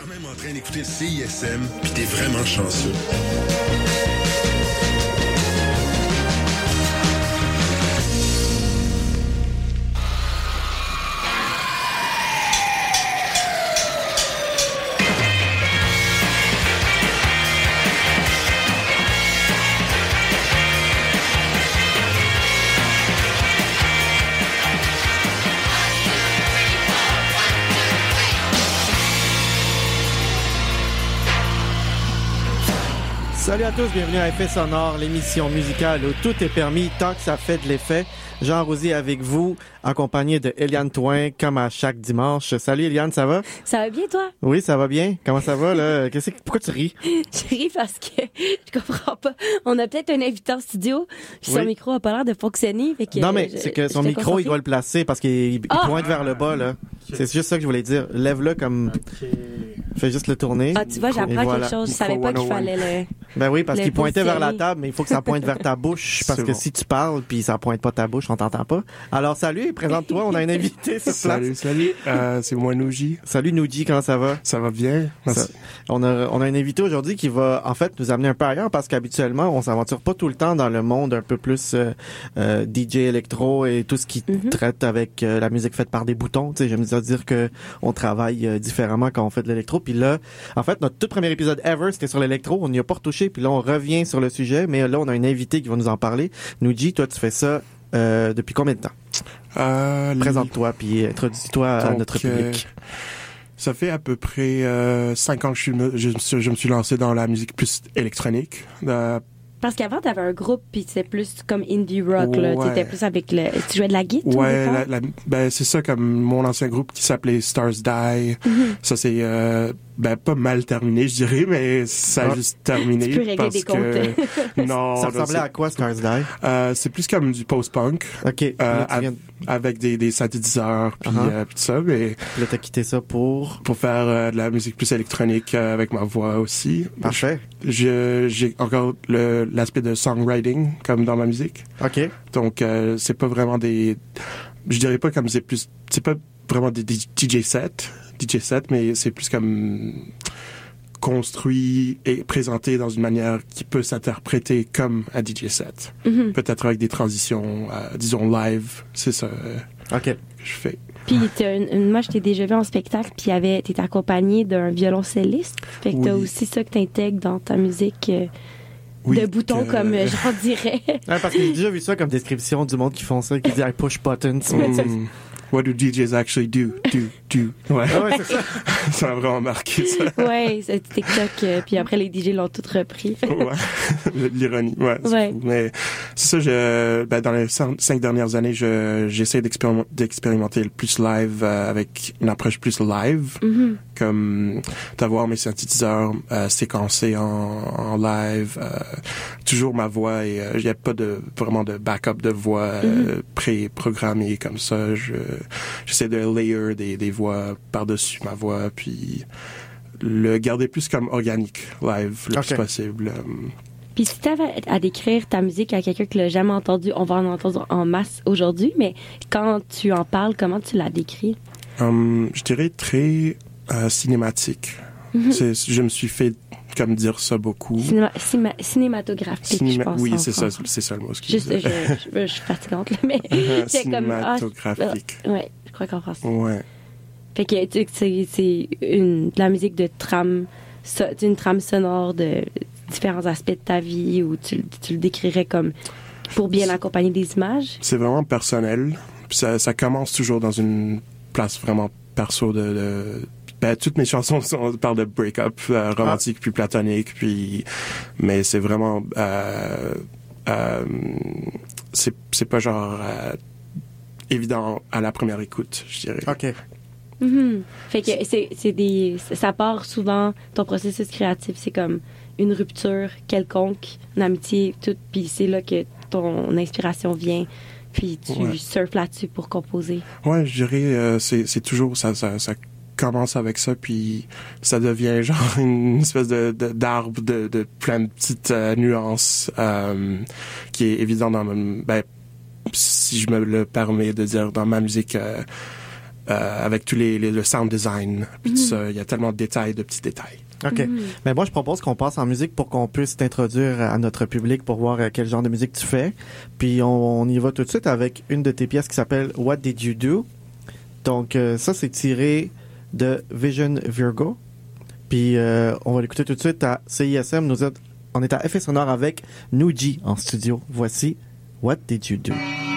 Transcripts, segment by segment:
quand même en train d'écouter le CISM, puis t'es vraiment chanceux. Salut à tous, bienvenue à Effet Sonore, l'émission musicale où tout est permis tant que ça fait de l'effet. Jean Rosier avec vous, accompagné de Eliane Twain, comme à chaque dimanche. Salut Eliane, ça va? Ça va bien, toi? Oui, ça va bien. Comment ça va, là? Pourquoi tu ris? Je ris parce que je comprends pas. On a peut-être un invité en studio, puis Oui. son micro a pas l'air de fonctionner. Fait que Non, mais c'est que son micro, il doit le placer parce qu'il pointe vers le bas, là. C'est juste ça que je voulais dire. Lève-le comme... Fais juste le tourner. Ah, tu vois, j'apprends Et voilà. quelque chose. Je savais pas qu'il fallait le... Ben oui, parce le qu'il pointait vers la positionner. table, mais il faut que ça pointe vers ta bouche, parce C'est que bon. si tu parles puis ça pointe pas ta bouche, on t'entend pas. Alors salut, présente-toi, on a un invité sur place. Salut. C'est moi, Nouji. Salut Nouji, comment ça va? Ça va bien? Merci. Ça- on a un invité aujourd'hui qui va en fait nous amener un peu ailleurs parce qu'habituellement on s'aventure pas tout le temps dans le monde un peu plus DJ électro et tout ce qui traite avec la musique faite par des boutons. Tu sais, j'aime dire que on travaille différemment quand on fait de l'électro. Puis là, en fait, notre tout premier épisode ever c'était sur l'électro. On n'y a pas retouché. Puis là, on revient sur le sujet, mais là, on a un invité qui va nous en parler. Nouji, toi, tu fais ça depuis combien de temps? Présente-toi puis introduis-toi à Donc, notre public. Ça fait à peu près 5 ans que je me suis lancé dans la musique plus électronique. Parce qu'avant, t'avais un groupe, puis c'était plus comme indie rock, là. Ouais. T'étais plus avec le... Tu jouais de la guitare, Ouais, au départ? ben c'est ça, comme mon ancien groupe qui s'appelait Stars Die. Ça c'est pas mal terminé, je dirais, mais ça a Ah. juste terminé Tu peux régler parce des que non, Ça là, ressemblait à quoi, Stars Die? c'est plus comme du post-punk OK. Là, tu viens- avec des synthétiseurs puis puis tout ça, mais là, t'as quitté ça pour... pour faire de la musique plus électronique avec ma voix aussi. Parfait. J'ai encore l'aspect de songwriting comme dans ma musique. OK. Donc c'est pas vraiment je dirais pas comme c'est pas vraiment des DJ sets, mais c'est plus comme construit et présenté dans une manière qui peut s'interpréter comme un DJ set. Peut-être avec des transitions, disons live, c'est ça OK. que je fais. Puis moi, je t'ai déjà vu en spectacle, puis t'étais accompagné d'un violoncelliste. Fait que t'as Oui. aussi ça que t'intègres dans ta musique Oui, de boutons, que- comme j'en dirais. Ouais, parce que j'ai déjà vu ça comme description du monde qui font ça, qui dit I push buttons. What do DJs actually do? Ouais. Ah ouais, c'est ça. Ça m'a vraiment marqué, ça. Ouais, c'est TikTok, puis après les DJ l'ont tout repris. Ouais. L'ironie, ouais. C'est Ouais. fou. Mais c'est ça, dans les 5 dernières années, j'essaie d'expérimenter le plus live, avec une approche plus live, comme d'avoir mes synthétiseurs séquencés en live, toujours ma voix et il n'y a pas vraiment de backup de voix pré-programmée comme ça. J'essaie de layer des voix par-dessus ma voix, puis le garder plus comme organique live le plus possible. Puis si t'avais à décrire ta musique à quelqu'un qui l'a jamais entendu, on va en entendre en masse aujourd'hui, mais quand tu en parles, comment tu la décris? Je dirais très cinématique. Je me suis fait comme dire ça beaucoup. Cinématographique, je pense. Oui, en c'est ça, français. c'est ça le mot. Juste, je suis fatigante, là, mais c'est comme... Cinématographique. Ouais, je crois qu'en français. Ouais. Fait que c'est de la musique de trame, une trame sonore de différents aspects de ta vie, où tu le décrirais comme pour bien accompagner des images. C'est vraiment personnel. Puis ça commence toujours dans une place vraiment perso toutes mes chansons parlent de break-up romantique puis platonique, mais c'est vraiment c'est pas genre évident à la première écoute, je dirais. OK. Fait que ça part souvent, ton processus créatif, c'est comme une rupture quelconque, une amitié, tout, puis c'est là que ton inspiration vient, puis tu surfes là-dessus pour composer. Ouais, je dirais c'est toujours ça commence avec ça, puis ça devient genre une espèce d'arbre de plein de petites nuances qui est évident dans si je me le permets de dire, dans ma musique avec tous le sound design, puis tout ça. Il y a tellement de détails, de petits détails. OK. Mais moi, je propose qu'on passe en musique pour qu'on puisse t'introduire à notre public pour voir quel genre de musique tu fais. Puis on y va tout de suite avec une de tes pièces qui s'appelle What Did You Do? Donc, ça, c'est tiré de Vision Virgo. Puis on va l'écouter tout de suite à CISM. On est à Effet Sonore avec Nuji en studio. Voici What Did You Do?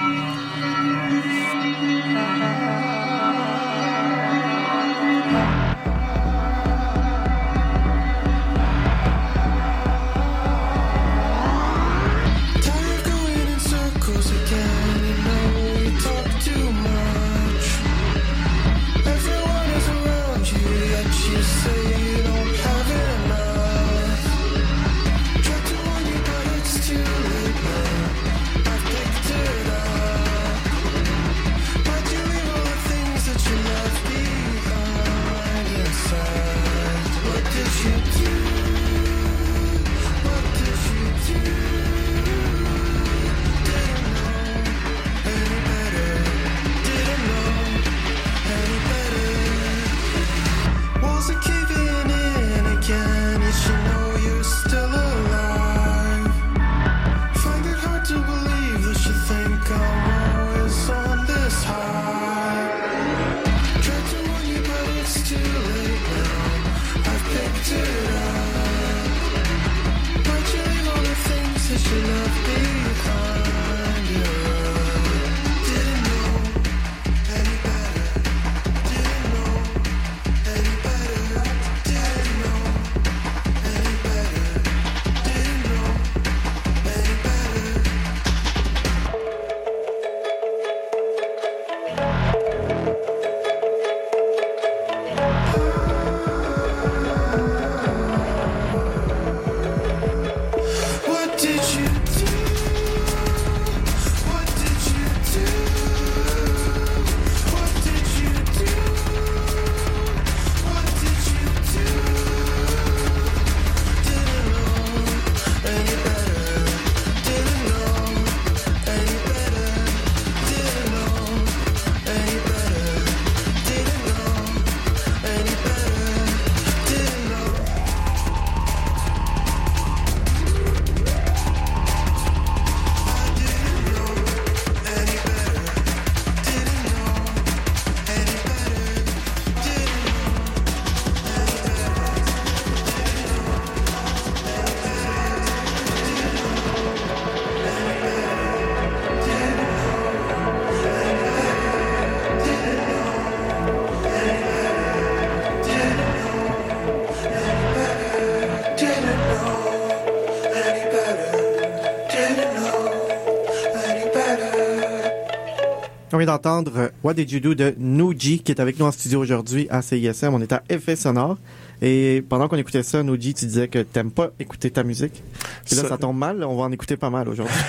On vient d'entendre What Did You Do de Nuji qui est avec nous en studio aujourd'hui à CISM. On est à Effet Sonore. Et pendant qu'on écoutait ça, Nuji, tu disais que t'aimes pas écouter ta musique. Et là, ça tombe mal. On va en écouter pas mal aujourd'hui.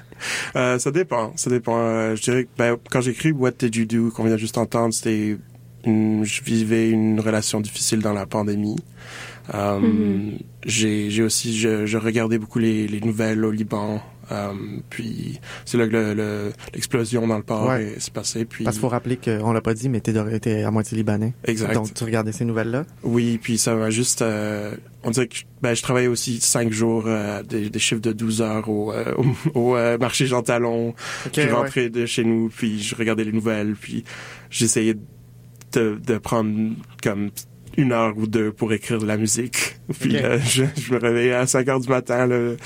Ça dépend. Je dirais que quand j'écris What Did You Do, qu'on vient juste entendre, je vivais une relation difficile dans la pandémie. J'ai aussi, je regardais beaucoup les nouvelles au Liban. Puis c'est là que l'explosion dans le port s'est passée. Puis parce qu'il faut rappeler qu'on l'a pas dit, mais t'es à moitié libanais. Exact. Donc tu regardais ces nouvelles-là. Oui, puis ça m'a juste. On dirait que je travaillais aussi 5 jours, des chiffres de 12 heures au marché Jean Talon. Okay, je rentrais de chez nous, puis je regardais les nouvelles, puis j'essayais de prendre comme 1 heure ou 2 pour écrire de la musique. Puis je me réveillais à 5 heures du matin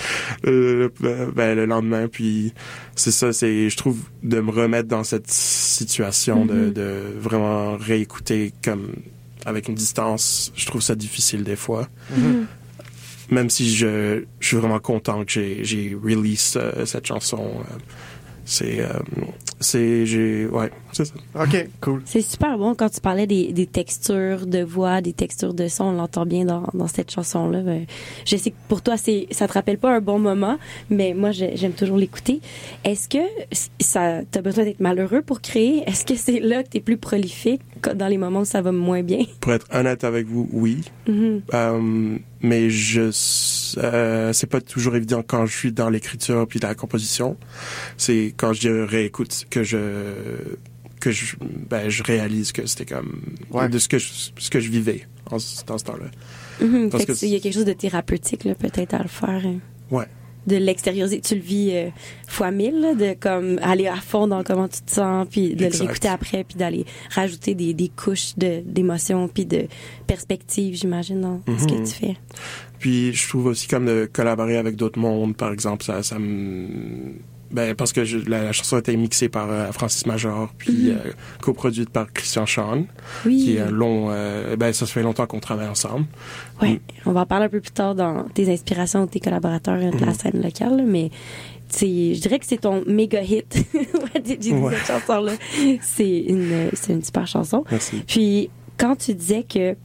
le lendemain. Puis c'est ça, je trouve, de me remettre dans cette situation de vraiment réécouter comme avec une distance. Je trouve ça difficile des fois. Même si je suis vraiment content que j'ai release cette chanson. C'est ça. OK, cool. C'est super bon quand tu parlais des textures de voix, des textures de son, on l'entend bien dans cette chanson-là. Je sais que pour toi, ça te rappelle pas un bon moment, mais moi, j'aime toujours l'écouter. Est-ce que t'as besoin d'être malheureux pour créer? Est-ce que c'est là que t'es plus prolifique dans les moments où ça va moins bien? Pour être honnête avec vous, oui. Mais c'est pas toujours évident quand je suis dans l'écriture puis dans la composition. C'est quand je réécoute que je réalise que c'était comme de ce que je vivais dans ce temps-là. Il y a quelque chose de thérapeutique là, peut-être à le faire. Ouais. De l'extérioriser, tu le vis fois 1000, là, de comme aller à fond dans comment tu te sens, puis de le réécouter après, puis d'aller rajouter des couches d'émotions, puis de perspectives, j'imagine, dans ce que tu fais. Puis je trouve aussi comme de collaborer avec d'autres mondes, par exemple, ça me... parce que la chanson a été mixée par Francis Major, puis coproduite par Christian Sean, qui est un long... ça fait longtemps qu'on travaille ensemble. Oui, on va en parler un peu plus tard dans tes inspirations, tes collaborateurs de la scène locale, là, mais je dirais que c'est ton méga hit. J'ai dit cette chanson-là. C'est une super chanson. Merci. Puis, quand tu disais que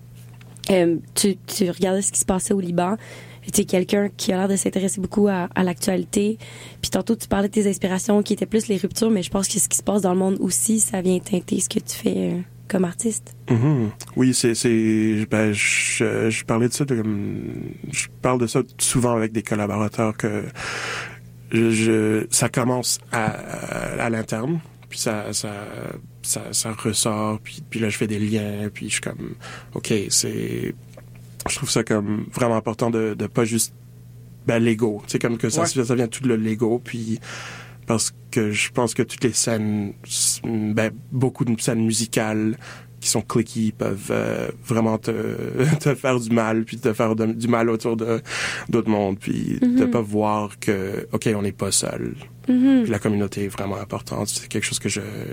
tu regardais ce qui se passait au Liban, tu es quelqu'un qui a l'air de s'intéresser beaucoup à l'actualité. Puis tantôt, tu parlais de tes inspirations qui étaient plus les ruptures, mais je pense que ce qui se passe dans le monde aussi, ça vient teinter ce que tu fais comme artiste. Oui, je parlais de ça, je parle de ça souvent avec des collaborateurs que ça commence à l'interne, puis ça ressort, puis là, je fais des liens, puis je suis comme, OK, je trouve ça comme vraiment important de pas juste l'ego, tu sais, comme que ça vient tout de l'ego, puis parce que je pense que toutes les scènes, beaucoup de scènes musicales qui sont cliquées peuvent vraiment te faire du mal, puis te faire du mal autour d'autres mondes, puis de pas voir que OK, on n'est pas seul. Puis la communauté est vraiment importante, c'est quelque chose que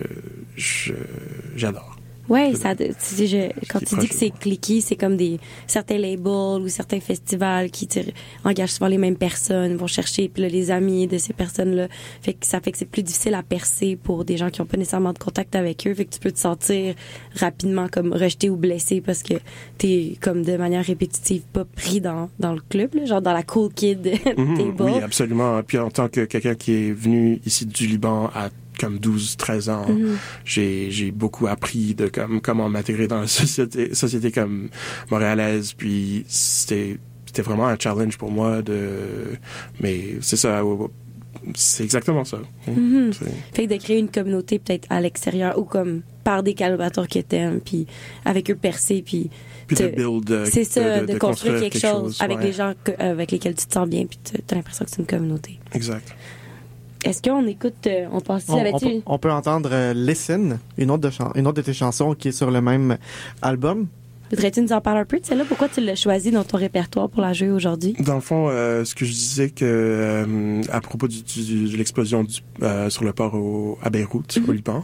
j'adore. Ouais, quand tu dis que c'est cliqué, c'est comme certains labels ou certains festivals qui engagent souvent les mêmes personnes, vont chercher puis là, les amis de ces personnes-là. Ça fait que c'est plus difficile à percer pour des gens qui n'ont pas nécessairement de contact avec eux. Fait que tu peux te sentir rapidement comme rejeté ou blessé parce que t'es comme de manière répétitive pas pris dans le club, là, genre dans la cool kid table. Oui, absolument. Puis en tant que quelqu'un qui est venu ici du Liban à comme 12-13 ans, j'ai beaucoup appris de comment m'intégrer dans la société comme montréalaise, puis c'était vraiment un challenge pour moi mais c'est ça, c'est exactement ça. Fait que de créer une communauté peut-être à l'extérieur ou comme par des collaborateurs que t'aimes, puis avec eux percer, puis de build, c'est ça, de construire quelque chose avec ouais. les gens avec lesquels tu te sens bien, puis t'as l'impression que c'est une communauté. Exact. Est-ce qu'on écoute, on peut entendre Listen, une autre de tes chansons qui est sur le même album. Voudrais-tu nous en parler un peu de celle-là? Pourquoi tu l'as choisie dans ton répertoire pour la jouer aujourd'hui? Dans le fond, ce que je disais que à propos de l'explosion sur le port à Beyrouth, au Liban,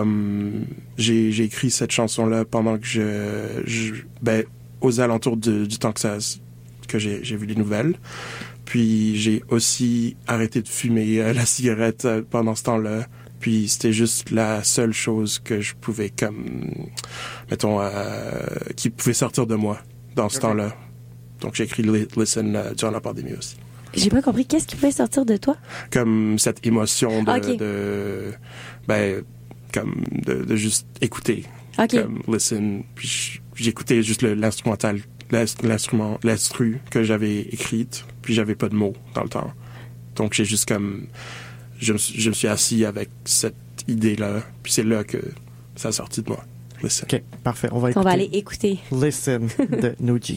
j'ai écrit cette chanson-là pendant que aux alentours du temps que j'ai vu les nouvelles. Puis j'ai aussi arrêté de fumer la cigarette pendant ce temps-là. Puis c'était juste la seule chose que je pouvais qui pouvait sortir de moi dans ce temps-là. Donc j'ai écrit Listen durant la pandémie aussi. J'ai pas compris. Qu'est-ce qui pouvait sortir de toi? Comme cette émotion de juste écouter. Okay. Comme Listen. Puis j'écoutais juste l'instrumental. L'instru que j'avais écrite, puis j'avais pas de mots dans le temps. Donc j'ai juste je me suis assis avec cette idée-là, puis c'est là que ça a sorti de moi. Listen. OK, parfait. On va aller écouter Listen de Nuji.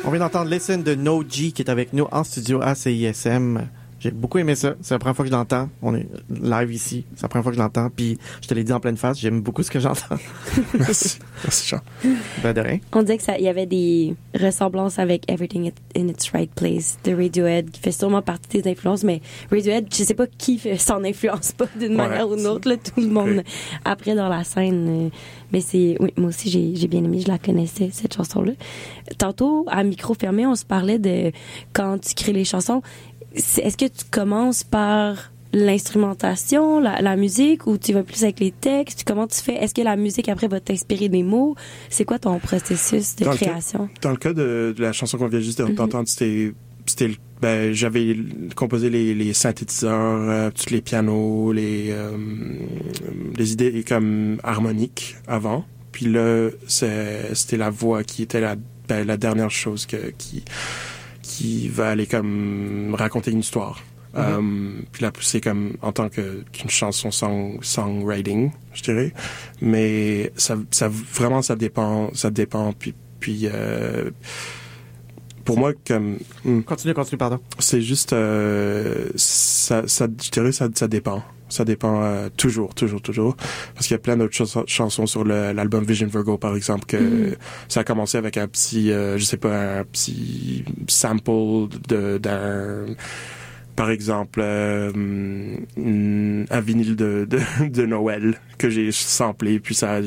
On vient d'entendre Listen de No G qui est avec nous en studio à CISM. J'ai beaucoup aimé ça. C'est la première fois que je l'entends. On est live ici. C'est la première fois que je l'entends. Puis, je te l'ai dit en pleine face, j'aime beaucoup ce que j'entends. Merci. Merci, Jean. Ben, de rien. On disait qu'il y avait des ressemblances avec Everything in its Right Place de Radiohead, qui fait sûrement partie de tes influences, mais Radiohead, je sais pas qui s'en influence pas d'une manière ou d'une autre, là, tout le monde après dans la scène. Mais oui, moi aussi, j'ai bien aimé, je la connaissais, cette chanson-là. Tantôt, à micro fermé, on se parlait de quand tu crées les chansons. Est-ce que tu commences par l'instrumentation, la musique, ou tu vas plus avec les textes? Comment tu fais? Est-ce que la musique, après, va t'inspirer des mots? C'est quoi ton processus de création? Dans le cas de la chanson qu'on vient juste d'entendre, j'avais composé les synthétiseurs, tous les pianos, les idées comme harmoniques avant. Puis là, c'était la voix qui était la dernière chose qui va aller comme raconter une histoire. Puis là, c'est comme en tant qu'une chanson songwriting, je dirais. Mais ça vraiment, ça dépend. Puis pour moi, comme Continue, pardon. c'est juste je dirais ça dépend. Ça dépend toujours. Parce qu'il y a plein d'autres chansons sur l'album Vision Virgo, par exemple, que ça a commencé avec un petit, un petit sample d'un, par exemple, un vinyle de Noël que j'ai samplé, puis ça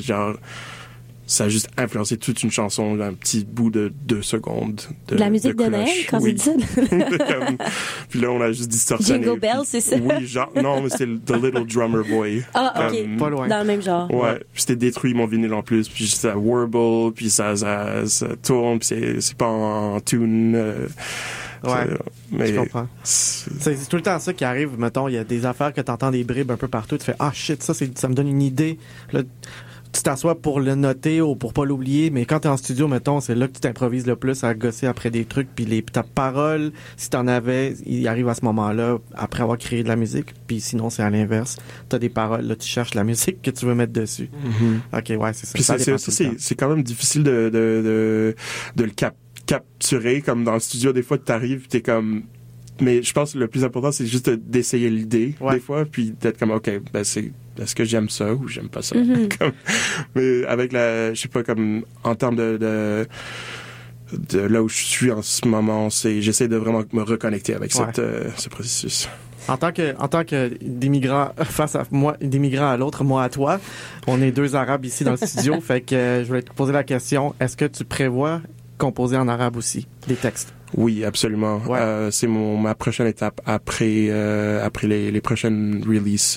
a juste influencé toute une chanson, un petit bout de 2 secondes. De la musique de Noël, quand c'est dit ça? Puis là, on a juste distorsionné. Jingle Bell, c'est ça? Oui, non, mais c'est The Little Drummer Boy. Ah, OK. Pas loin. Dans le même genre. Ouais. Puis c'était détruit mon vinyle en plus, puis ça warble, puis ça tourne, puis c'est pas en tune. Ouais, mais je comprends. C'est tout le temps ça qui arrive. Mettons, il y a des affaires que t'entends des bribes un peu partout. Tu fais, ah shit, ça me donne une idée. Là, tu t'assois pour le noter ou pour pas l'oublier, mais quand t'es en studio, mettons, c'est là que tu t'improvises le plus à gosser après des trucs, puis ta parole, si t'en avais, il arrive à ce moment-là, après avoir créé de la musique, puis sinon, c'est à l'inverse. T'as des paroles, là, tu cherches la musique que tu veux mettre dessus. OK, ouais, c'est ça. Puis c'est quand même difficile de le capturer, comme dans le studio, des fois, t'arrives, t'es comme... Mais je pense que le plus important, c'est juste d'essayer l'idée, des fois, puis d'être comme, OK, est-ce que j'aime ça ou j'aime pas ça? Mais avec je sais pas, comme, en termes de là où je suis en ce moment, j'essaie de vraiment me reconnecter avec ce processus. En tant que d'immigrants face à moi, d'immigrants à l'autre, moi à toi, on est 2 Arabes ici dans le studio, fait que je voulais te poser la question, est-ce que tu prévois composer en arabe aussi, des textes? Oui, absolument. Ouais. C'est ma prochaine étape après les prochaines releases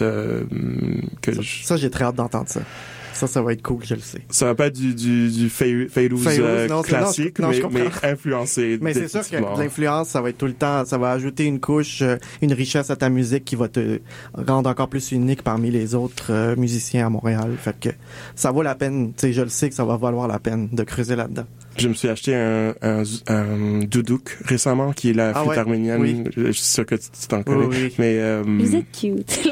Ça, j'ai très hâte d'entendre ça. Ça va être cool, je le sais. Ça va pas être du Fayrouz classique, mais influencé. Mais c'est sûr que l'influence, ça va être tout le temps, ça va ajouter une couche, une richesse à ta musique qui va te rendre encore plus unique parmi les autres musiciens à Montréal. Fait que ça vaut la peine, tu sais, je le sais que ça va valoir la peine de creuser là-dedans. Je me suis acheté un doudouk récemment, qui est la flûte arménienne. Oui. Je suis sûr que tu t'en connais. Oui. Mais, vous êtes cute. C'est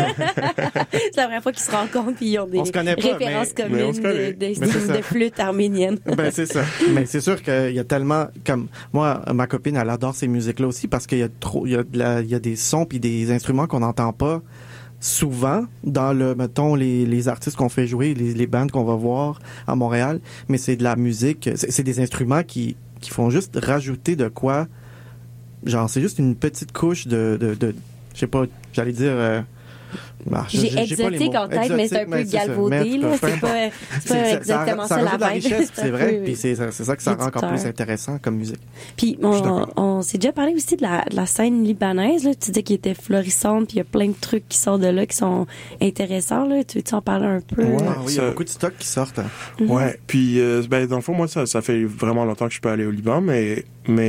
la première fois qu'ils se rencontrent puis ils ont des références communes de flûte arménienne. Ben, c'est ça. Mais c'est sûr qu'il y a tellement, comme, moi, ma copine, elle adore ces musiques-là aussi parce qu'il y a des sons puis des instruments qu'on n'entend pas souvent dans mettons, les artistes qu'on fait jouer, les bandes qu'on va voir à Montréal, mais c'est de la musique, c'est des instruments qui font juste rajouter de quoi, genre, c'est juste une petite couche de je sais pas, j'allais dire, j'ai exotique en tête, mais c'est un peu galvaudé, là. C'est pas exactement ça la richesse, c'est vrai. Puis c'est ça que ça rend encore plus intéressant comme musique. Puis on s'est déjà parlé aussi de la scène libanaise, là. Tu disais qu'elle était florissante, puis il y a plein de trucs qui sortent de là qui sont intéressants, là. Tu veux-en parler un peu? Ouais, oui, il y a beaucoup de stocks qui sortent. Ouais. Puis, dans le fond, moi, ça fait vraiment longtemps que je peux aller au Liban, mais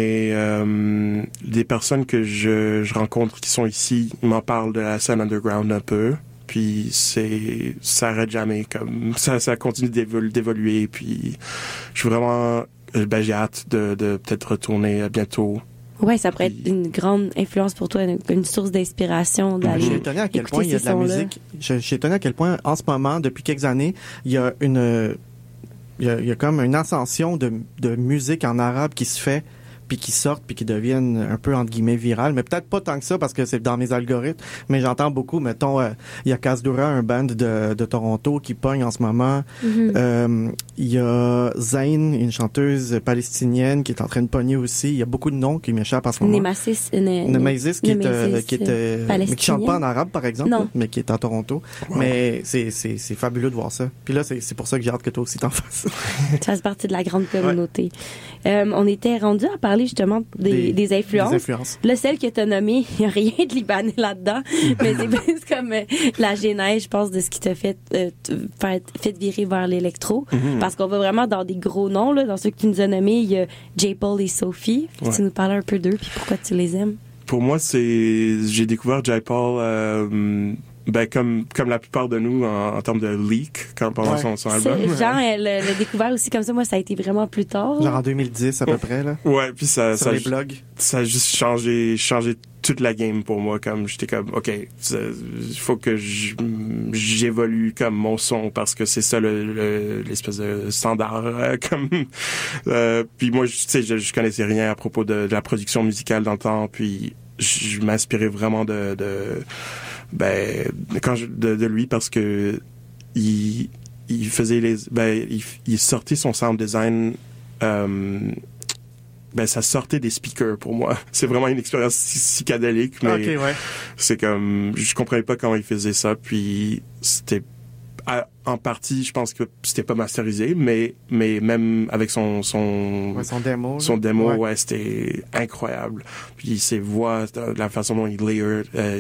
des personnes que je rencontre qui sont ici m'en parlent de la scène underground un peu. Puis ça arrête jamais, comme ça continue d'évoluer. Puis je suis vraiment, j'ai hâte de peut-être retourner bientôt. Ouais, ça pourrait être une grande influence pour toi, une source d'inspiration d'aller. Je suis étonné à quel point il y a de la musique. Je suis étonné à quel point, en ce moment, depuis quelques années, il y a il y a comme une ascension de musique en arabe qui se fait, puis qui sortent, puis qui deviennent un peu, entre guillemets, virales. Mais peut-être pas tant que ça, parce que c'est dans mes algorithmes. Mais j'entends beaucoup, mettons, il y a Kasdura, un band de Toronto, qui pogne en ce moment. Il y a Zayn, une chanteuse palestinienne, qui est en train de pogner aussi. Il y a beaucoup de noms qui m'échappent en ce moment. Nemesis, qui chante pas en arabe, par exemple, là, mais qui est à Toronto. Wow. Mais c'est fabuleux de voir ça. Puis là, c'est pour ça que j'ai hâte que toi aussi t'en fasses. Tu fasses partie de la grande communauté. Ouais. On était rendu à parler justement des influences. Là, celle que tu as nommée, il n'y a rien de libanais là-dedans, mais c'est plus comme la genèse, je pense, de ce qui t'a fait virer vers l'électro. Parce qu'on va vraiment dans des gros noms, là, dans ceux que tu nous as nommés. Il y a J. Paul et Sophie. Tu nous parles un peu d'eux, puis pourquoi tu les aimes? Pour moi, j'ai découvert J. Paul comme la plupart de nous en termes de leak pendant son album. Genre, le découvert aussi comme ça, moi, ça a été vraiment plus tard. Genre en 2010 à peu près, là. Ouais, puis ça les blogs. Ça a juste changé toute la game pour moi. Comme j'étais comme, OK, il faut que j'évolue comme mon son parce que c'est ça l'espèce de standard. Puis moi, tu sais, je connaissais rien à propos de la production musicale dans le temps, puis je m'inspirais vraiment de lui parce que il faisait il sortait son sound design ça sortait des speakers pour moi. C'est vraiment une expérience psychédélique, mais c'est comme je comprenais pas comment il faisait ça, puis c'était en partie, je pense que c'était pas masterisé, mais même avec son démo, c'était incroyable. Puis ses voix, la façon dont il layer,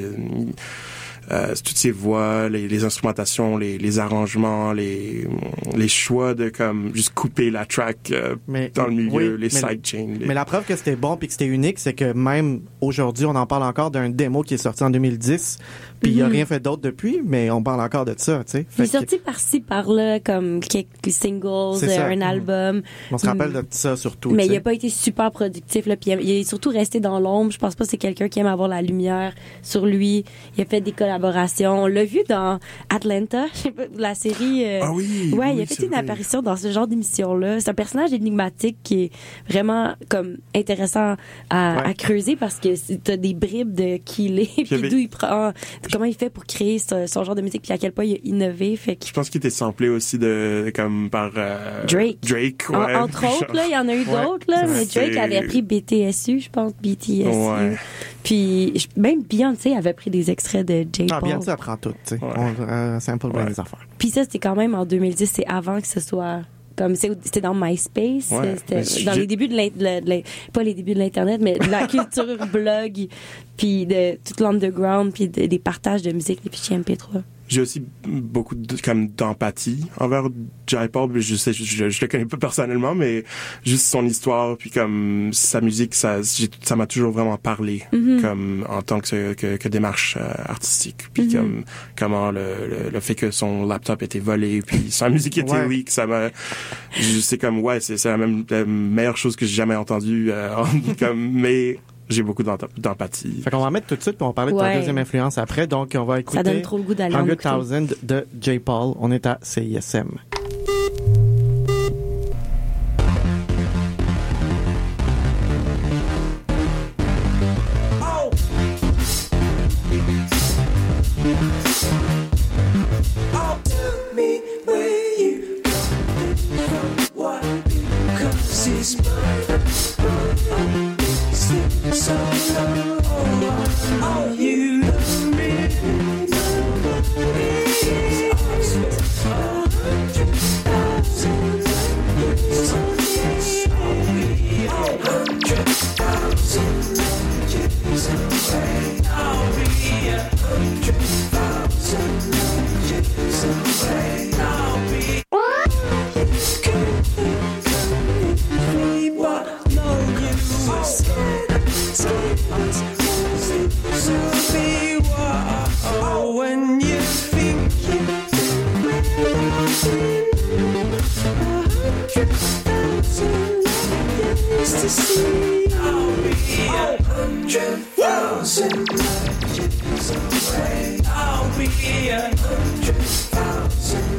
toutes ses voix, les instrumentations, les arrangements, les choix de comme juste couper la track dans le milieu, les sidechains. Mais la preuve que c'était bon puis que c'était unique, c'est que même aujourd'hui, on en parle encore d'un démo qui est sorti en 2010. Puis il a rien fait d'autre depuis, mais on parle encore de ça, tu sais. Il est sorti par-ci, par-là, comme quelques singles, un album. On se rappelle de ça surtout. Mais il a pas été super productif, là. Puis il est surtout resté dans l'ombre. Je pense pas que c'est quelqu'un qui aime avoir la lumière sur lui. Il a fait des collaborations. On l'a vu dans Atlanta, je sais pas, la série. Ah oui. Ouais, il a fait une apparition dans ce genre d'émission-là. C'est un personnage énigmatique qui est vraiment comme intéressant à creuser parce que t'as des bribes de qui il est, puis d'où il prend. Comment il fait pour créer son genre de musique, puis à quel point il a innové. Fait que... Je pense qu'il était samplé aussi par Drake. Ouais. Entre autres, là, il y en a eu d'autres, là, mais Drake avait pris BTSU, je pense, BTSU. Ouais. Puis même Beyoncé avait pris des extraits de J. Paul. Beyoncé apprend tout, tu sais. On sample bien les affaires. Puis ça, c'était quand même en 2010, c'est avant que ce soit... Comme c'était dans MySpace, c'était dans les débuts pas les débuts de l'internet, mais de la culture blog, puis de tout l'underground, puis des partages de musique, les fichiers MP3. J'ai aussi beaucoup d'empathie envers J. Paul. Je le connais pas personnellement, mais juste son histoire, puis comme sa musique, ça m'a toujours vraiment parlé, comme en tant que démarche artistique. Puis comme comment le fait que son laptop était volé, puis sa musique était leak, ça m'a. C'est comme c'est la meilleure chose que j'ai jamais entendue. Mais j'ai beaucoup d'empathie. Fait qu'on va mettre tout de suite, puis on va parler de ta deuxième influence après. Donc, on va écouter 100,000 de J. Paul. On est à CISM.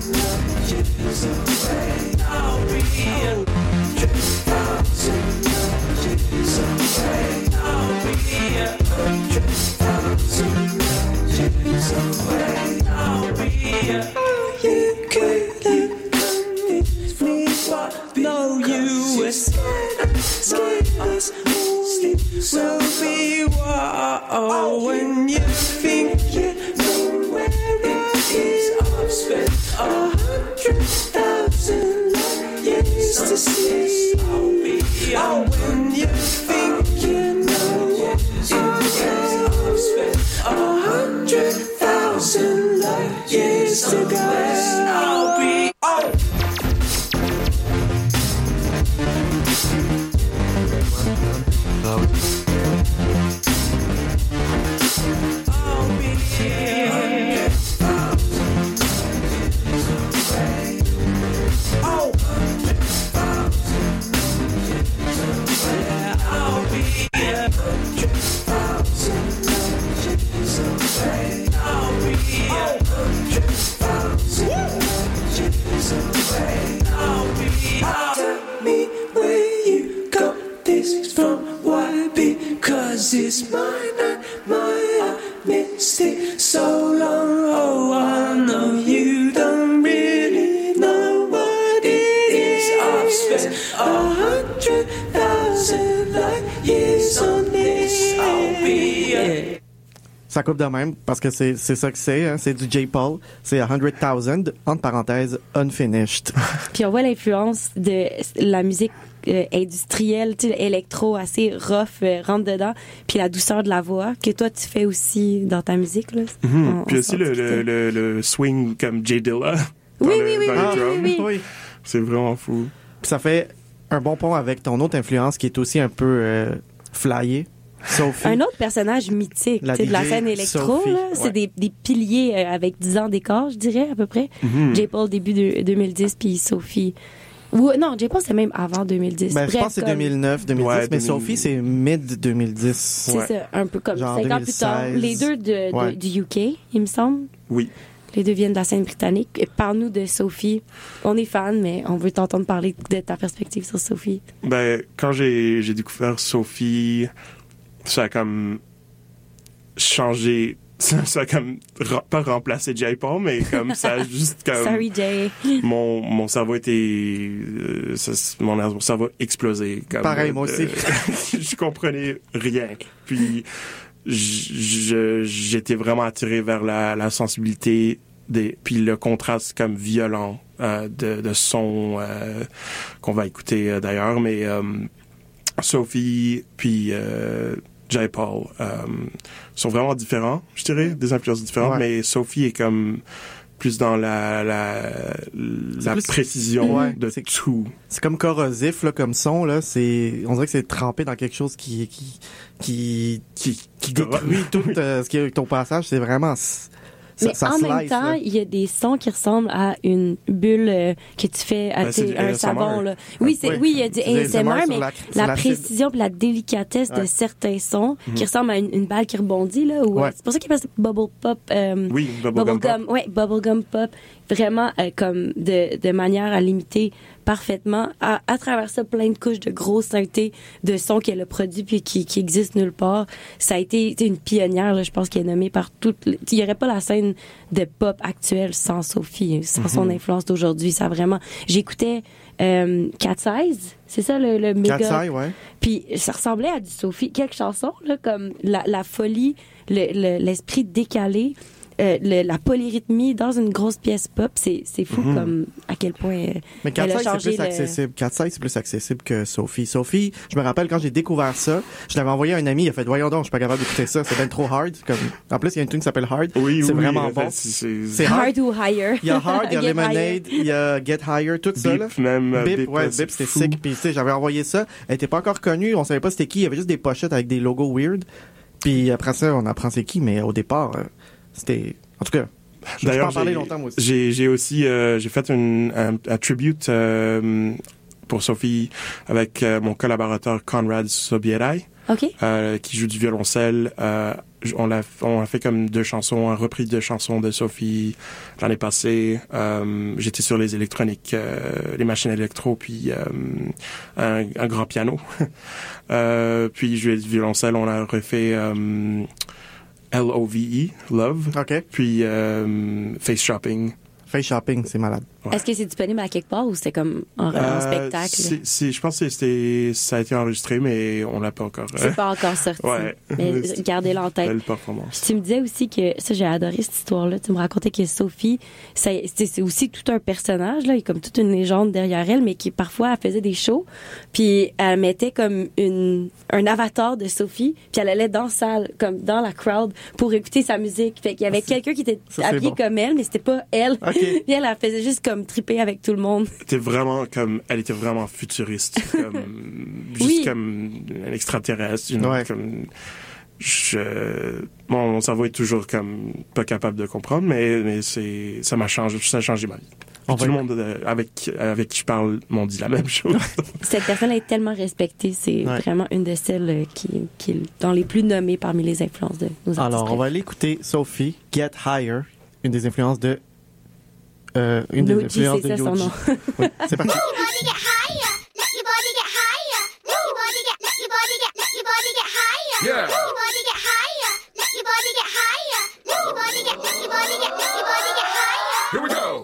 When you think you know where it is, I've spent 100,000 years to see. Oh, when you think you know what it is, I've spent 100,000 years to go. I'll be it's mine and mine. I missed it so long. Oh, I know you don't really know what it is. I've spent 100,000 light years on this. I'll be Ça coupe de même parce que c'est ça que c'est. Hein? C'est du J. Paul. C'est 100,000, entre parenthèses, unfinished. Puis on voit l'influence de la musique industrielle, tu sais, électro assez rough, rentre dedans. Puis la douceur de la voix que toi tu fais aussi dans ta musique. Là. Puis aussi le swing comme J. Dilla. Oui. C'est vraiment fou. Puis ça fait un bon pont avec ton autre influence qui est aussi un peu flyée. Sophie. Un autre personnage mythique de la scène électro, là, c'est des piliers avec 10 ans d'écart, je dirais, à peu près. J. Paul, début de 2010, puis Sophie. Non, J. Paul, c'est même avant 2010. Ben, je pense que c'est 2009, 2010, ouais, mais Sophie, c'est mid-2010. C'est ça, un peu comme genre 5 ans plus tard. Les deux du UK, il me semble. Oui. Les deux viennent de la scène britannique. Et parle-nous de Sophie. On est fan, mais on veut t'entendre parler de ta perspective sur Sophie. Ben, quand j'ai découvert Sophie, ça a comme changé, ça a comme pas remplacé J. Paul, mais comme ça a juste comme Sorry, Jay. mon cerveau était mon cerveau a explosé comme, Pareil, moi aussi. Je comprenais rien, puis j'étais vraiment attiré vers la sensibilité puis le contraste comme violent de son qu'on va écouter d'ailleurs, mais Sophie puis J. Paul sont vraiment différents, je dirais, des influences différentes, mais Sophie est comme plus dans la plus précision de tout. C'est comme corrosif là, comme son là, on dirait que c'est trempé dans quelque chose qui détruit tout ce qui est ton passage, c'est vraiment mais en même temps, il y a des sons qui ressemblent à une bulle que tu fais à un savon. Là. Oui, il y a du ASMR, mais la précision et la délicatesse de certains sons qui ressemblent à une balle qui rebondit. Là, c'est pour ça qu'ils appellent ça bubble pop. Oui, bubblegum pop. Oui, bubblegum pop. Vraiment comme de manière à limiter parfaitement à travers ça plein de couches de gros synthés de sons qu'elle a produits puis qui existent nulle part. Ça a été une pionnière, là, je pense, qui est nommée par toutes. Il y aurait pas la scène de pop actuelle sans Sophie, sans son influence d'aujourd'hui. Ça vraiment. J'écoutais Cat's Eyes, c'est ça le méga. Cat's Eyes, ouais. Puis ça ressemblait à du Sophie. Quelques chansons là comme la folie, l'esprit décalé. La polyrythmie dans une grosse pièce pop, c'est fou comme à quel point mais Cat's Eyes, c'est plus accessible. Cat's Eyes, c'est plus accessible que Sophie. Sophie, je me rappelle quand j'ai découvert ça, je l'avais envoyé à un ami, il a fait voyons donc, je suis pas capable d'écouter ça, c'est bien trop hard. Comme en plus il y a une tune qui s'appelle Hard, c'est vraiment bon. C'est Hard ou Higher. Il y a Hard, il y a Lemonade, il y a Get Higher, tout ça là. Même Bip, c'était sick. Puis tu sais, j'avais envoyé ça, elle était pas encore connue, on savait pas c'était qui, il y avait juste des pochettes avec des logos weird. Puis après ça, on apprend c'est qui, mais au départ, c'était en tout cas, je peux en parler longtemps, moi aussi. J'ai aussi j'ai fait un tribute pour Sophie avec mon collaborateur Conrad Sobierai. OK. Qui joue du violoncelle. On a fait comme 2 chansons, un repris de chansons de Sophie l'année passée. J'étais sur les électroniques, les machines électro, puis un grand piano. Puis jouer du violoncelle, on a refait LOVE, Love. OK. Puis Face Shopping. Face Shopping, c'est malade. Ouais. Est-ce que c'est disponible à quelque part ou c'était comme en spectacle? Je pense que ça a été enregistré, mais on l'a pas encore. C'est pas encore sorti. Ouais. Mais gardez-le en tête. Belle performance. Tu me disais aussi que, ça j'ai adoré cette histoire-là, tu me racontais que Sophie, c'est aussi tout un personnage, là, il y a comme toute une légende derrière elle, mais qui parfois elle faisait des shows, puis elle mettait comme un avatar de Sophie, puis elle allait dans la salle, comme dans la crowd, pour écouter sa musique. Fait qu'il y avait quelqu'un qui était habillé comme elle, mais c'était pas elle. Okay. Puis elle faisait juste comme triper avec tout le monde. Elle était vraiment futuriste, juste comme un extraterrestre, mon cerveau est toujours comme pas capable de comprendre, mais ça a changé ma vie. Tout le monde avec qui je parle m'ont dit la même chose. Cette personne est tellement respectée, c'est vraiment une de celles qui est dans les plus nommées parmi les influences de nos artistes. Alors, on va aller écouter Sophie, Get Higher, une des influences de Yoji, c'est ça son nom. Oui, c'est parti. Yeah. Here we go.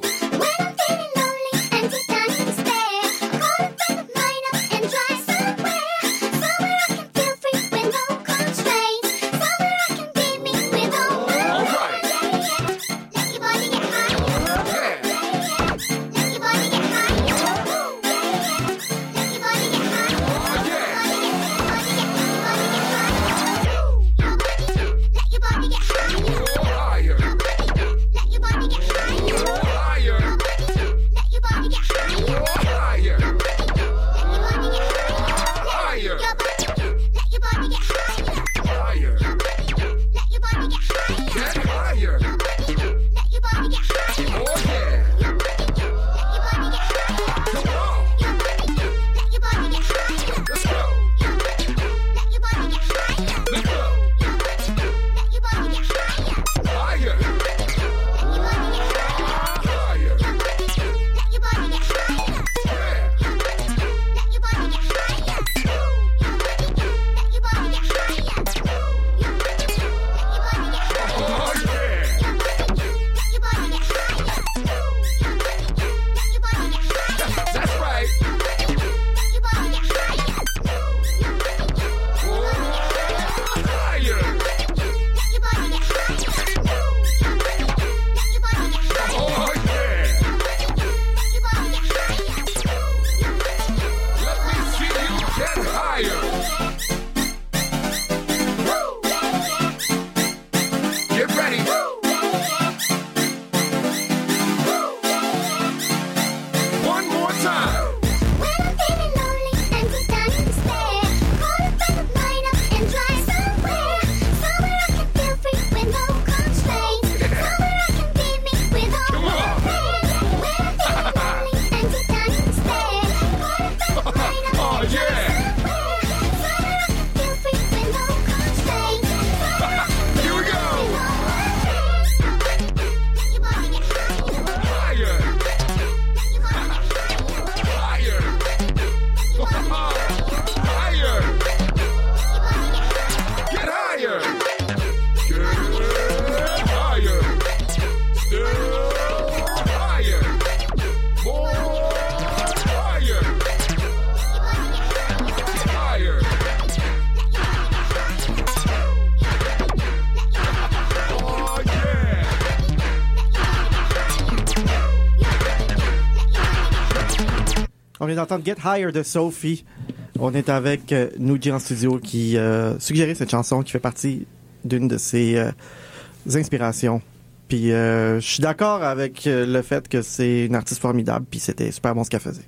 On vient d'entendre Get Higher de Sophie. On est avec Nuji en studio qui suggérait cette chanson qui fait partie d'une de ses inspirations. Puis je suis d'accord avec le fait que c'est une artiste formidable, puis c'était super bon ce qu'elle faisait.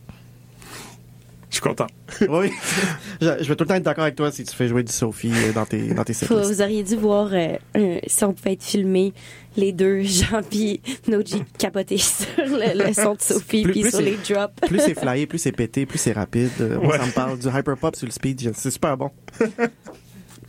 Je suis content. Oui, je vais tout le temps être d'accord avec toi si tu fais jouer du Sophie dans tes setlists. Vous auriez dû voir si on pouvait être filmés, les deux, Jean puis Nuji capoter sur le son de Sophie puis sur les drops. Plus c'est flyé, plus c'est pété, plus c'est rapide. Moi, ça me parle du hyperpop sur le speed. C'est super bon.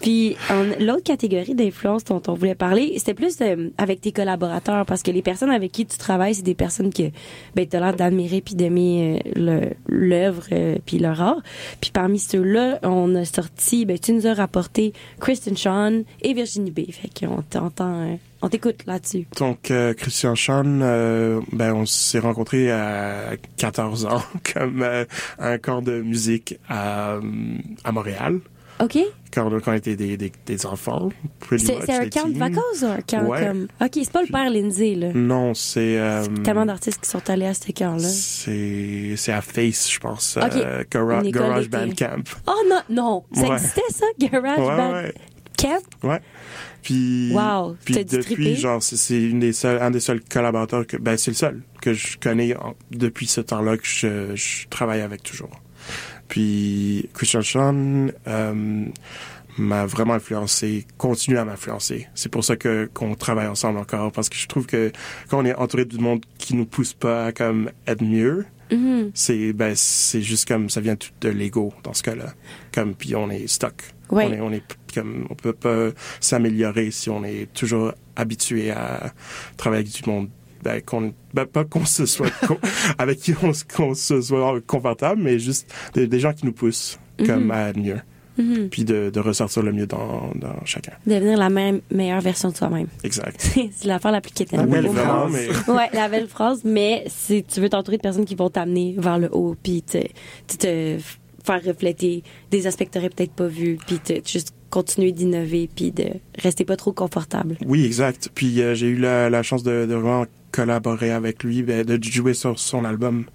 Puis l'autre catégorie d'influence dont on voulait parler, c'était plus avec tes collaborateurs, parce que les personnes avec qui tu travailles, c'est des personnes que t'as l'air d'admirer puis d'aimer l'œuvre puis leur art. Puis parmi ceux-là, on a sorti, tu nous as rapporté Kristen Shawn et Virginie B. Fait qu'on t'entend... on t'écoute là-dessus. Donc, Christian Shawn, on s'est rencontrés à 14 ans, comme un camp de musique à Montréal. OK. Quand on était des enfants. C'est un camp de vacances ou un camp comme... OK, c'est pas le père Lindsay, là. Non, c'est... tellement d'artistes qui sont allés à ce camp-là. C'est à Face, je pense. Okay. Garage Band Camp. Oh non! Ça existait, ça? Garage Band Camp? Ouais. Puis, wow, puis depuis, genre, c'est un des seuls collaborateurs que, c'est le seul que je connais depuis ce temps-là que je travaille avec toujours. Puis, Christian Shawn, m'a vraiment influencé, continue à m'influencer. C'est pour ça qu'on travaille ensemble encore, parce que je trouve que quand on est entouré du monde qui nous pousse pas à comme être mieux, c'est juste comme ça vient tout de l'ego dans ce cas-là. Comme puis on est stuck. Ouais. On est comme on peut pas s'améliorer si on est toujours habitué à travailler avec du monde pas qu'on se soit avec qui qu'on se soit confortable, mais juste des gens qui nous poussent comme à être mieux. Puis de ressortir le mieux dans chacun. Devenir la meilleure version de soi-même. Exact. C'est l'affaire la plus quétaine. La belle phrase. Ouais, la belle phrase, mais si tu veux t'entourer de personnes qui vont t'amener vers le haut, puis te faire refléter des aspects que t'aurais peut-être pas vus, puis juste continuer d'innover, puis de rester pas trop confortable. Oui, exact. Puis j'ai eu la chance de vraiment collaborer avec lui, de jouer sur son album.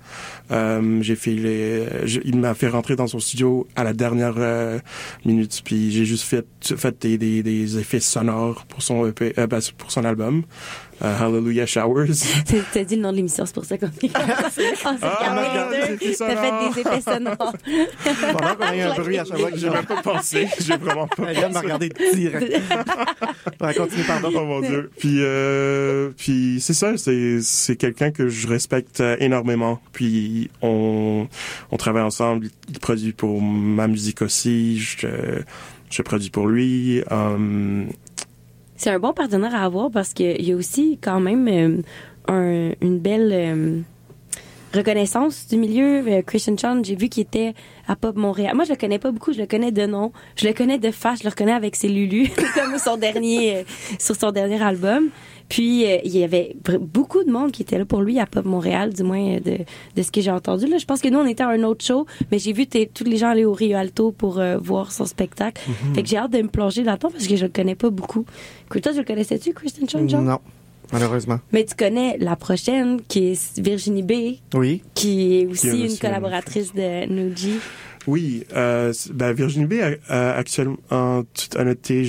Il m'a fait rentrer dans son studio à la dernière minute, puis j'ai juste fait des effets sonores pour son EP, pour son album. Hallelujah Showers. T'as dit le nom de l'émission, c'est pour ça qu'on est commencé. T'as fait des effets sonores. Pendant qu'on a eu un bruit à chaque fois que j'ai même pas pensé. J'ai vraiment pas pensé. Elle vient de me regarder direct. Ouais, continue, pardon. Oh mon Dieu. Puis c'est ça, c'est quelqu'un que je respecte énormément. Puis on travaille ensemble. Il produit pour ma musique aussi. Je produis pour lui. C'est un bon partenaire à avoir parce qu'il y a aussi quand même une belle reconnaissance du milieu. Christian Shawn, j'ai vu qu'il était à Pop Montréal. Moi, je le connais pas beaucoup, je le connais de nom. Je le connais de face, je le reconnais avec ses Lulu, comme sur son dernier album. Puis, il y avait beaucoup de monde qui était là pour lui à Pop Montréal, du moins de ce que j'ai entendu. Là, je pense que nous, on était à un autre show, mais j'ai vu tous les gens aller au Rio Alto pour voir son spectacle. Fait que j'ai hâte de me plonger là-dedans parce que je le connais pas beaucoup. Toi, tu le connaissais-tu, Kristen Shawn, John? Non, malheureusement. Mais tu connais la prochaine, qui est Virginie B. Oui. Qui est aussi une collaboratrice de Nuji. Oui, Virginie B, actuellement, en toute honnêteté,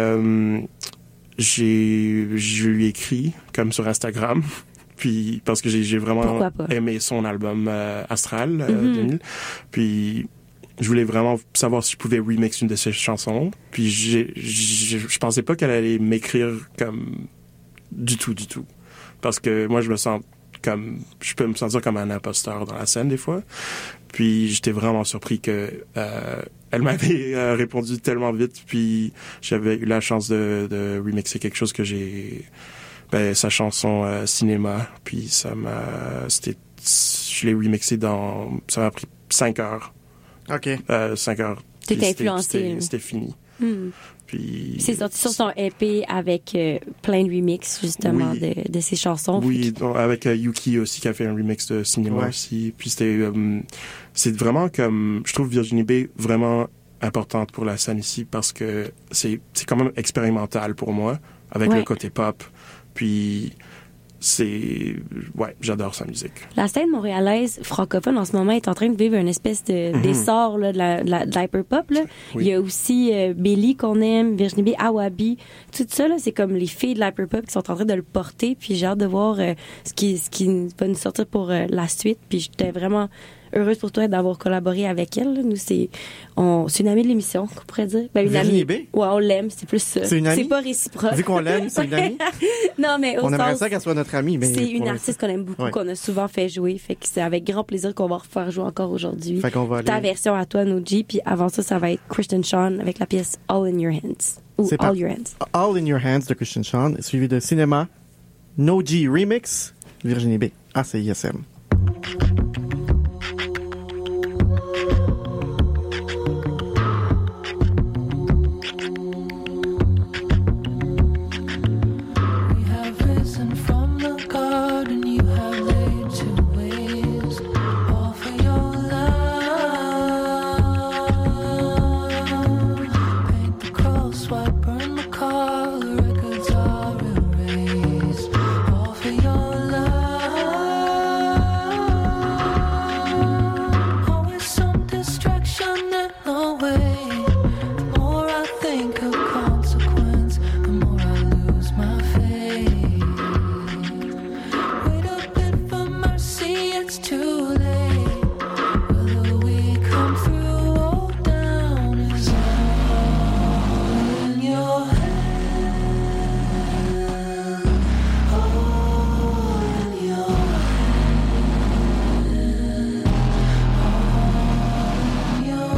je lui ai écrit comme sur Instagram, puis parce que j'ai vraiment aimé son album Astral 2000, puis je voulais vraiment savoir si je pouvais remix une de ses chansons, puis je pensais pas qu'elle allait m'écrire comme du tout, parce que moi je peux me sentir comme un imposteur dans la scène des fois, puis j'étais vraiment surpris que elle m'avait répondu tellement vite, puis j'avais eu la chance de remixer quelque chose que sa chanson Cinéma, puis je l'ai remixé ça m'a pris 5 heures. OK. 5 heures. T'étais influencé. C'était fini. Puis c'est sorti sur son EP avec plein de remix justement de ses chansons. Oui, avec Yuki aussi qui a fait un remix de Cinéma aussi. Puis c'est vraiment comme je trouve Virginie B vraiment importante pour la scène ici parce que c'est quand même expérimental pour moi avec le côté pop. Puis j'adore sa musique. La scène montréalaise francophone en ce moment est en train de vivre une espèce d'essor là, de l'hyperpop. Là. Oui. Il y a aussi Billy qu'on aime, Virginie B, Awabi. Tout ça, là, c'est comme les filles de l'hyperpop qui sont en train de le porter. Puis j'ai hâte de voir ce qui va nous sortir pour la suite. Puis j'étais vraiment heureuse pour toi d'avoir collaboré avec elle. Là. Nous, c'est une amie de l'émission, qu'on pourrait dire. Ben, une Virginie amie. B? Ouais, on l'aime, c'est plus ça. C'est une amie? C'est pas réciproque. Vu qu'on l'aime, c'est une amie. Non, mais On aimerait ça qu'elle soit notre amie. Mais c'est une pour artiste qu'on aime beaucoup, Ouais. qu'on a souvent fait jouer. Fait que c'est avec grand plaisir qu'on va refaire jouer encore aujourd'hui. Fait qu'on va Ta aller- version à toi, Noji, puis avant ça va être Kristen Shawn avec la pièce All in Your Hands. Ou C'est All par- Your Hands. All in Your Hands de Christian Shawn, suivi de Cinéma, No G Remix, Virginie B. Ah, c'est ISM. We have risen from the garden, you have laid to waste. All for your love. Paint the cross, white, burn the car, the records are erased. All for your love. Always some distraction in the way. The more I think of consequence, the more I lose my faith. Wait a bit for mercy, it's too late. Whether we come through or down is all in your hand. All in your hand. All in your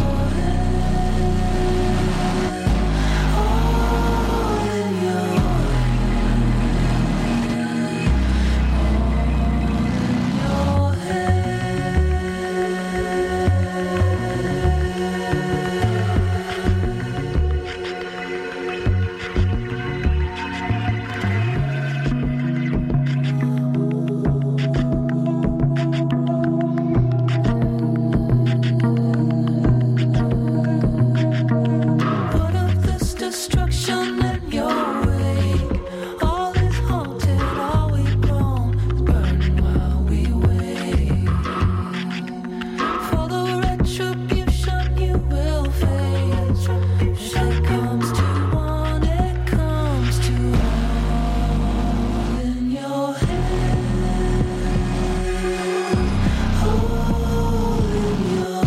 Put up this destruction in your wake. All is haunted, all we've grown is burning while we wait. For the retribution you will face. If it comes to one, it comes to all in your hand. All in your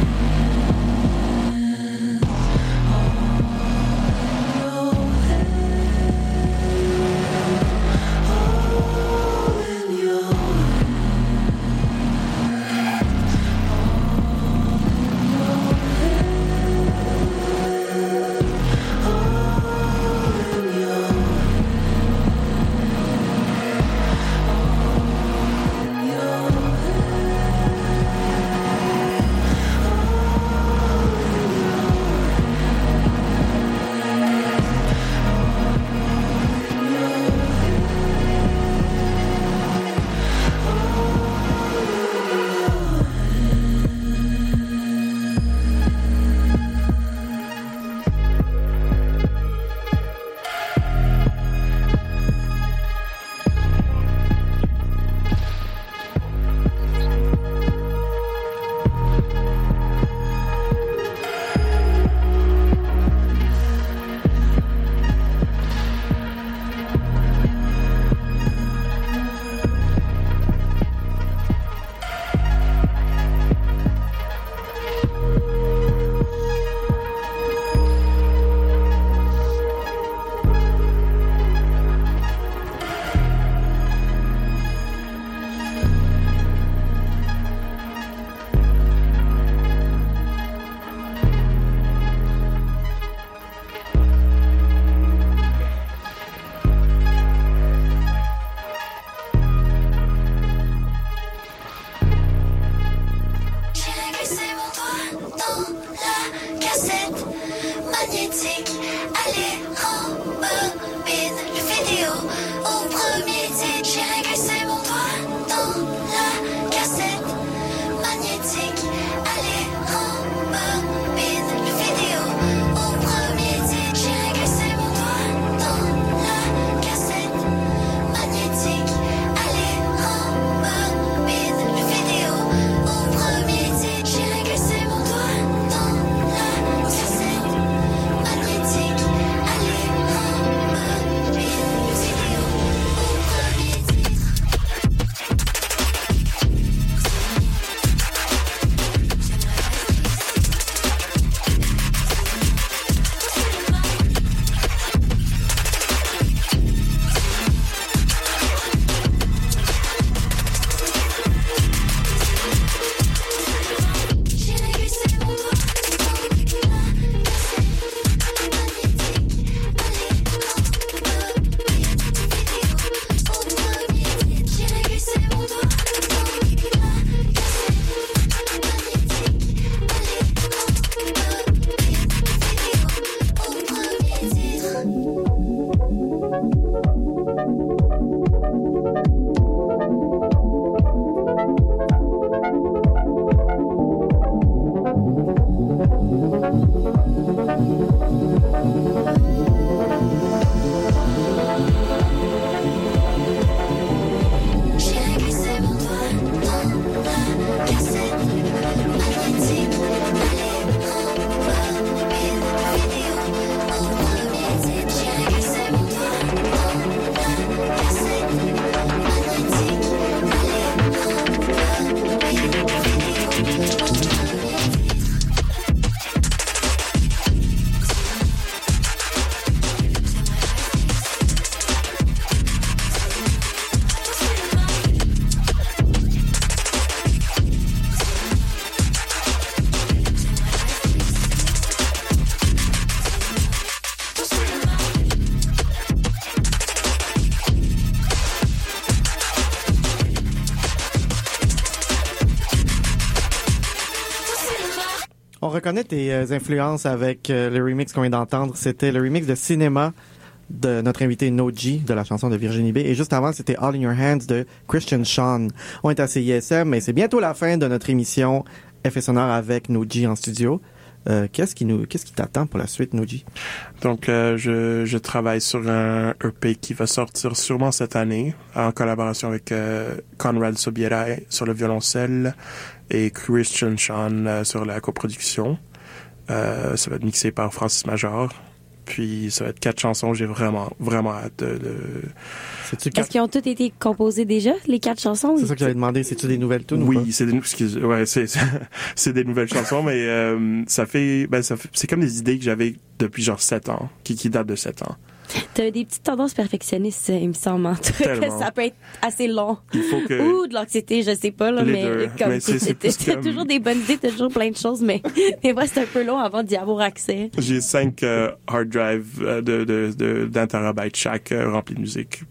J'ai glissé mon doigt dans la cassette magnétique. Allez, rembobine le vidéo au premier titre. J'ai glissé mon doigt dans la cassette magnétique. Allez, rembobine le vidéo au premier titre. J'ai glissé mon doigt dans la cassette magnétique. Allez, rembobine le vidéo au premier titre. J'ai glissé mon doigt dans la cassette magnétique. Allez, On reconnaît tes influences avec le remix qu'on vient d'entendre. C'était le remix de Cinéma de notre invité Noji de la chanson de Virginie B. Et juste avant, c'était All in Your Hands de Christian Sean. On est à CISM, mais c'est bientôt la fin de notre émission Effet sonore avec Noji en studio. Qu'est-ce qui t'attend pour la suite, Noji? Donc, je travaille sur un EP qui va sortir sûrement cette année, en collaboration avec Conrad Sobierai sur le violoncelle et Christian Sean sur la coproduction. Ça va être mixé par Francis Major. Puis, ça va être 4 chansons. J'ai vraiment, vraiment hâte de... Est-ce qu'ils ont toutes été composées déjà, les 4 chansons? C'est ça que j'avais demandé. C'est-tu des nouvelles tunes ou pas? Oui, c'est des nouvelles chansons, mais c'est comme des idées que j'avais depuis genre 7 ans, qui datent de 7 ans. T'as des petites tendances perfectionnistes, il me semble, en tout cas. Ça peut être assez long. Il faut que... Ou de l'anxiété, je sais pas, là, mais comme t'as toujours des bonnes idées, t'as toujours plein de choses, mais des fois, c'est un peu long avant d'y avoir accès. J'ai 5 hard drives d'un terabyte chaque remplis de musique.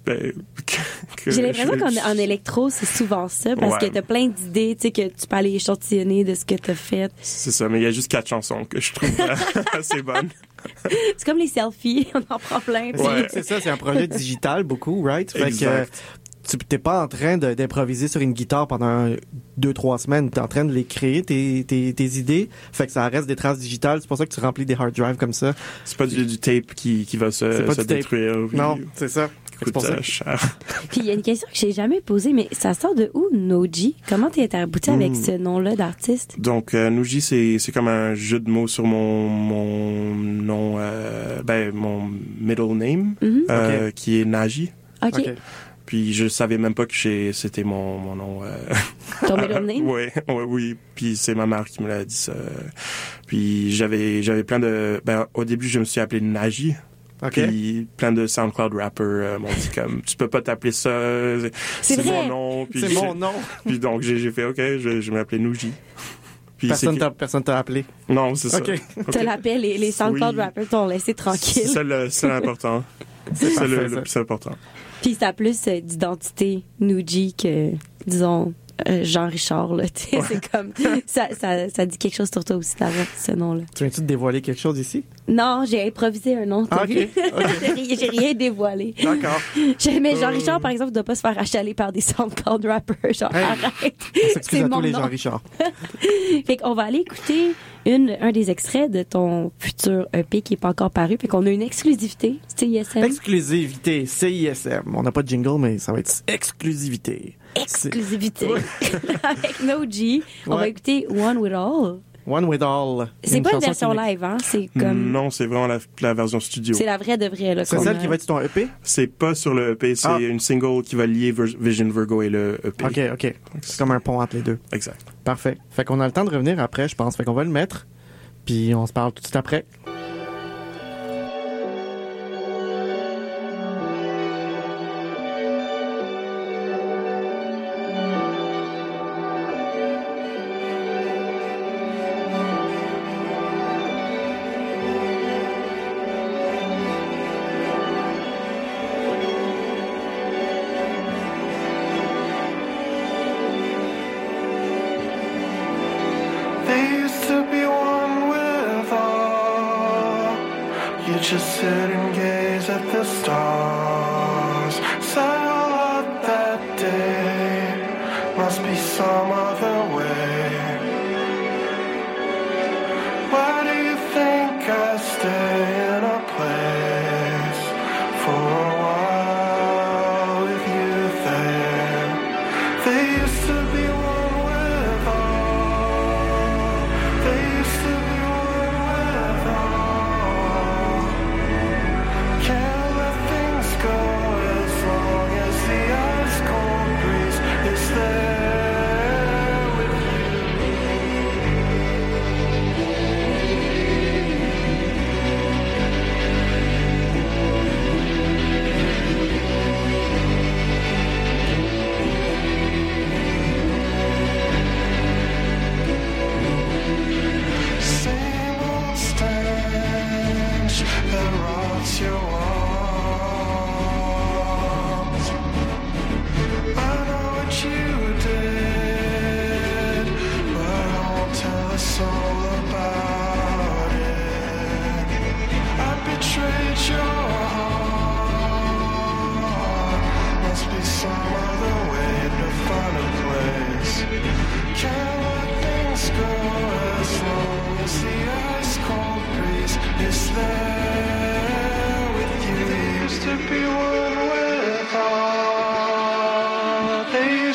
J'ai l'impression qu'en électro, c'est souvent ça, parce que t'as plein d'idées, tu sais, que tu peux aller échantillonner de ce que t'as fait. C'est ça, mais il y a juste 4 chansons que je trouve assez bonnes. C'est comme les selfies, on en prend plein. Ouais, c'est ça, c'est un projet digital beaucoup, right? Fait exact. Que tu t'es pas en train d'improviser sur une guitare pendant 2-3 semaines, t'es en train de les créer, tes idées. Fait que ça reste des traces digitales, c'est pour ça que tu remplis des hard drives comme ça. C'est pas du tape qui va se détruire. Non, c'est ça. C'est pour ça. Cher. Puis il y a une question que j'ai jamais posée, mais ça sort de où, Noji? Comment t'es abouti avec ce nom-là d'artiste? Donc, Noji, c'est comme un jeu de mots sur mon nom, mon middle name, qui est Naji. OK. Puis je savais même pas que c'était mon nom. Ton middle name? Oui. Puis c'est ma mère qui me l'a dit ça. Puis j'avais plein de... au début, je me suis appelé Naji. Okay. Puis plein de SoundCloud rappers m'ont dit comme tu peux pas t'appeler ça, c'est mon nom. Puis c'est mon nom. Puis donc j'ai fait OK, je m'appelais Noji. Puis personne t'a appelé. Non, c'est ça. Tu l'appelles les SoundCloud rappers t'ont laissé tranquille. C'est l'important. C'est le plus important. Puis ça a plus d'identité Noji que disons Jean-Richard, là, tu sais, c'est comme, ça dit quelque chose sur toi aussi d'avoir ce nom-là. Tu viens-tu de dévoiler quelque chose ici? Non, j'ai improvisé un nom. OK. J'ai rien dévoilé. D'accord. Mais Jean-Richard, par exemple, ne doit pas se faire achaler par des SoundCloud rappers. Genre, arrête. C'est à tous les Jean-Richard. Fait qu'on va aller écouter un des extraits de ton futur EP qui n'est pas encore paru. Fait qu'on a une exclusivité, CISM. Exclusivité, CISM. On n'a pas de jingle, mais ça va être exclusivité. Exclusivité. Avec Noji, on va écouter One With All. One With All. C'est pas une version live, hein? C'est comme... Non, c'est vraiment la version studio. C'est la vraie de vraie, là. C'est celle qui va être sur ton EP? C'est pas sur le EP, c'est une single qui va lier Vision Virgo et le EP. OK. C'est comme un pont entre les deux. Exact. Parfait. Fait qu'on a le temps de revenir après, je pense. Fait qu'on va le mettre, puis on se parle tout de suite après. Just sit and gaze at the stars. Sail out that day. Must be some other way. Why do you think I stay in a place for a while with you there? They used to be one with all. They used to be one with all. Can't let things go as long as the ice cold breeze is there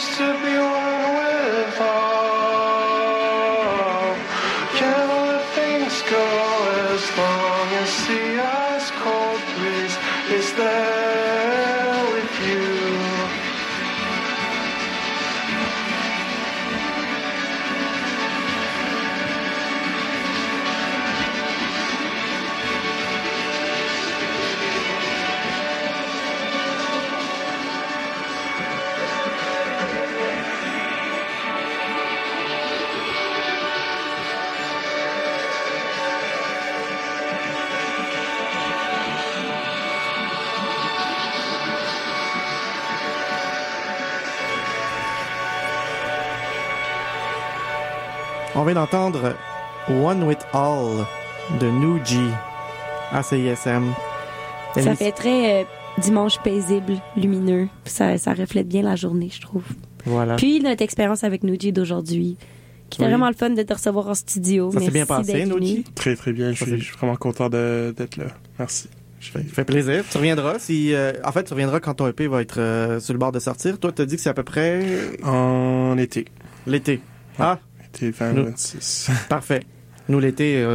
used to be one with all. Can't let things go as long as the ice cold breeze is there with you. On vient d'entendre One With All de Nuji à CISM. Ça fait très dimanche paisible, lumineux. Ça reflète bien la journée, je trouve. Voilà. Puis notre expérience avec Nuji d'aujourd'hui, qui était Oui. vraiment le fun de te recevoir en studio. Ça s'est bien Merci passé, d'être venu. Nuji? Très, très bien. Je suis vraiment content d'être là. Merci. Ça fait plaisir. Tu reviendras si... en fait, tu reviendras quand ton EP va être sur le bord de sortir. Toi, t'as dit que c'est à peu près En été. l'été. Ah, Été 2026. parfait. Nous, l'été...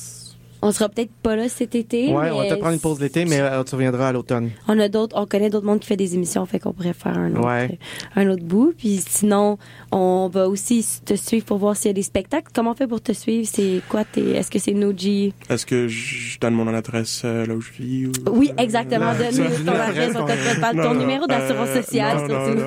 On sera peut-être pas là cet été. ouais, mais on va peut-être prendre une pause l'été, mais tu reviendras à l'automne. on connaît d'autres mondes qui fait des émissions, fait qu'on pourrait faire Ouais. un autre bout. Puis sinon, on va aussi te suivre pour voir s'il y a des spectacles. Comment on fait pour te suivre? C'est quoi? Est-ce que c'est Nuji? Est-ce que je donne mon adresse là où je vis? Ou... Oui, exactement. Donne-nous ton adresse, ton code postal, ton Non, numéro d'assurance sociale, non, surtout.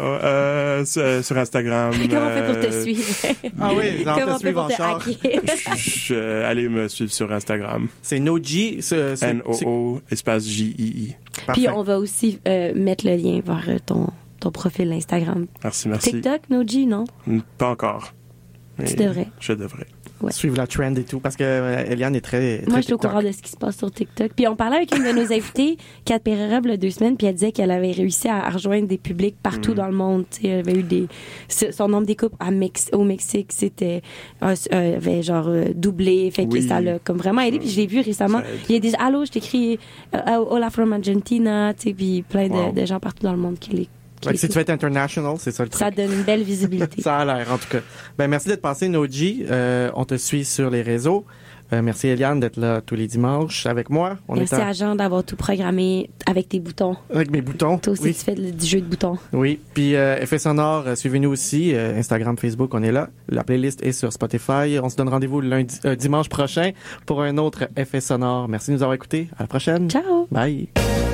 sur Instagram. Comment on fait pour te suivre? Ah oui, on Comment te on fait suivre pour en te char. hacker? Allez me suivre sur Instagram. C'est Nuji. NOO espace JII. Puis on va aussi mettre le lien vers ton profil Instagram. Merci. TikTok, Nuji, non? Pas encore. Mais Tu devrais. Je devrais. Ouais. Suivre la trend et tout, parce que Eliane est très Moi, je suis au TikTok. courant de ce qui se passe sur TikTok. Puis on parlait avec une de nos invitées, Kat Pereira, il y a 2 semaines, puis elle disait qu'elle avait réussi à rejoindre des publics partout dans le monde. Tu sais, elle avait eu son nombre d'écoutes au Mexique, c'était avait genre doublé, fait que Oui. ça l'a comme vraiment aidé. Puis je l'ai vu récemment. Ça aide. Il y a des allô, je t'écris Hola from Argentina, tu sais, puis plein Wow. de gens partout dans le monde qui Fait que si tu veux être international, c'est ça le truc. Ça donne une belle visibilité. Ça a l'air, en tout cas. Ben, merci d'être passé, Nuji. On te suit sur les réseaux. Merci, Eliane, d'être là tous les dimanches avec moi. Merci à Jean d'avoir tout programmé avec tes boutons. avec mes boutons. Toi aussi, Oui. tu fais du jeu de boutons. Oui. Puis, Effet Sonore, suivez-nous aussi. Instagram, Facebook, on est là. La playlist est sur Spotify. On se donne rendez-vous dimanche prochain pour un autre Effet Sonore. Merci de nous avoir écoutés. À la prochaine. Ciao! Bye.